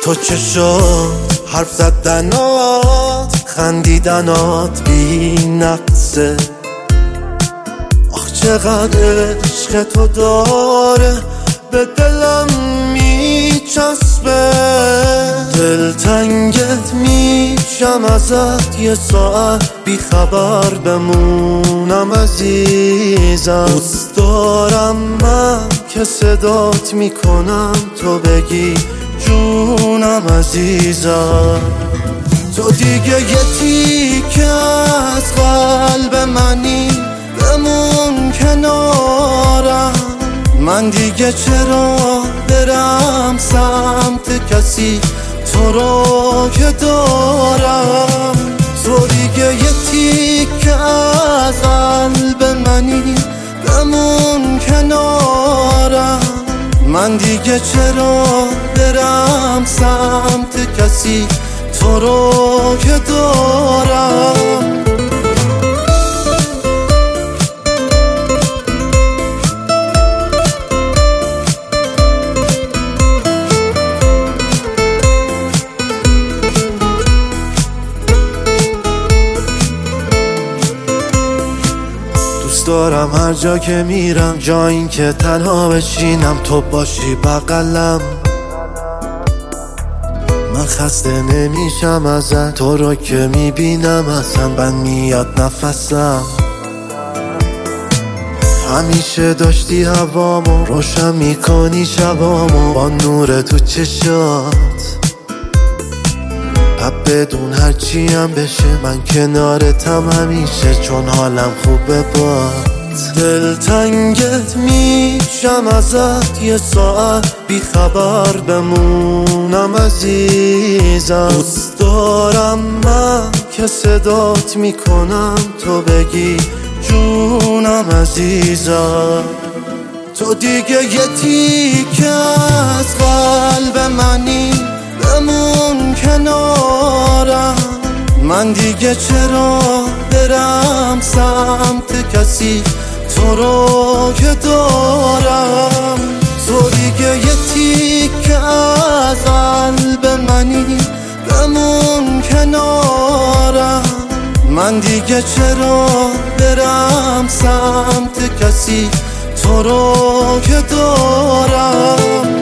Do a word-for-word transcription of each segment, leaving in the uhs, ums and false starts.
تو چه شد حرف زدنات خندیدنات بی نقصه. آخ چقدر عشق تو داره به دلم میچسبه. دلتنگت میشم ازت یه ساعت بی خبر بمونم عزیزم. دوست دارم من که صدات میکنم تو بگی جونم عزیزم. تو دیگه یه تیکه از قلب منی بمون کنارم. من دیگه چرا برم سمت کسی تو رو که دارم. تو دیگه یه تیکه از قلب منی بمون کنارم. من دیگه چرا برم سمت کسی تو رو که دارم. دوست دارم هر جا که میرم جا این که تنها بشینم تو باشی بغلم. من خسته نمیشم ازت تو رو که میبینم اصلا بند میاد نفسم. همیشه داشتی هوامو روشن میکنی شبامو با نور تو چشات. پس بدون هرچی هم بشه من کنارتم همیشه چون حالم خوبه باد. دلتنگت میشم ازت یه ساعت بی خبر بمونم عزیزم. دوست دارم من که صدات میکنم تو بگی جونم عزیزم. تو دیگه یه تیکه از قلب منی بمون کنارم. من دیگه چرا برم سمت کسی تو رو که دارم. تو دیگه یه تیکه از قلب منی بمون کنارم. من دیگه چرا برم سمت کسی تو رو که دارم.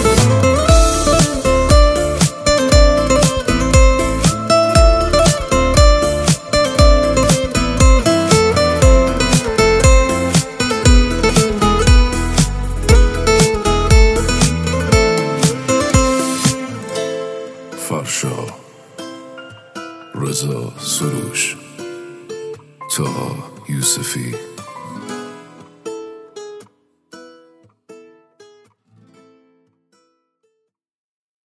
فرشا، رضا سروش، طه یوسفی.